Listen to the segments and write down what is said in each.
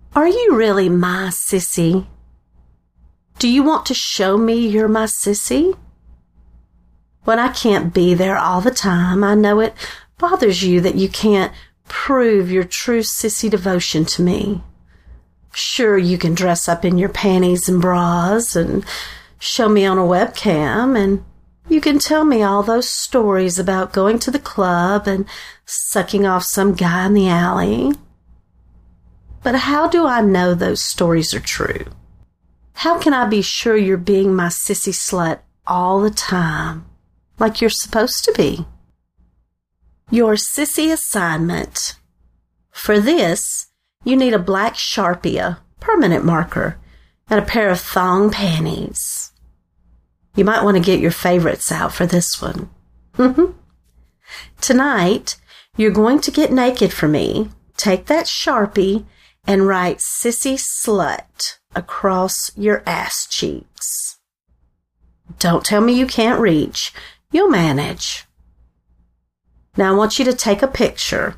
Are you really my sissy? Do you want to show me you're my sissy? When I can't be there all the time, I know it bothers you that you can't prove your true sissy devotion to me. Sure, you can dress up in your panties and bras and show me on a webcam, and you can tell me all those stories about going to the club and sucking off some guy in the alley. But how do I know those stories are true? How can I be sure you're being my sissy slut all the time, like you're supposed to be? Your sissy assignment. For this, you need a black Sharpie, a permanent marker, and a pair of thong panties. You might want to get your favorites out for this one. Tonight, you're going to get naked for me, take that Sharpie, and write Sissy Slut across your ass cheeks. Don't tell me you can't reach. You'll manage. Now I want you to take a picture.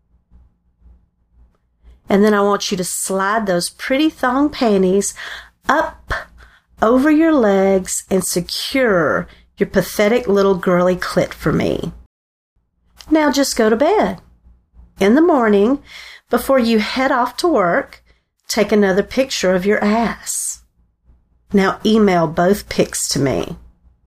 And then I want you to slide those pretty thong panties up over your legs and secure your pathetic little girly clit for me. Now just go to bed. In the morning, before you head off to work, take another picture of your ass. Now email both pics to me.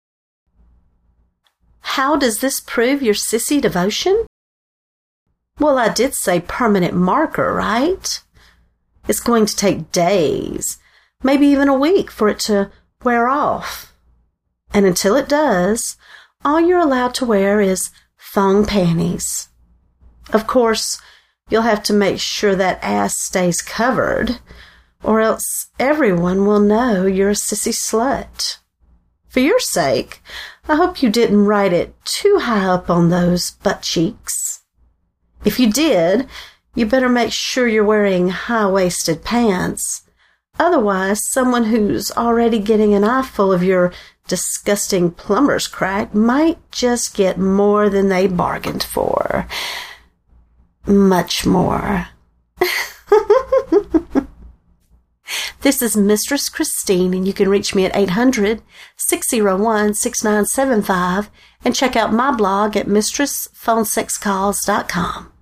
How does this prove your sissy devotion? Well, I did say permanent marker, right? It's going to take days, maybe even a week for it to wear off. And until it does, all you're allowed to wear is thong panties. Of course, you'll have to make sure that ass stays covered, or else everyone will know you're a sissy slut. For your sake, I hope you didn't write it too high up on those butt cheeks. If you did, you better make sure you're wearing high-waisted pants. Otherwise, someone who's already getting an eyeful of your disgusting plumber's crack might just get more than they bargained for. Much more. This is Mistress Christine, and you can reach me at 800-601-6975 and check out my blog at mistressphonesexcalls.com.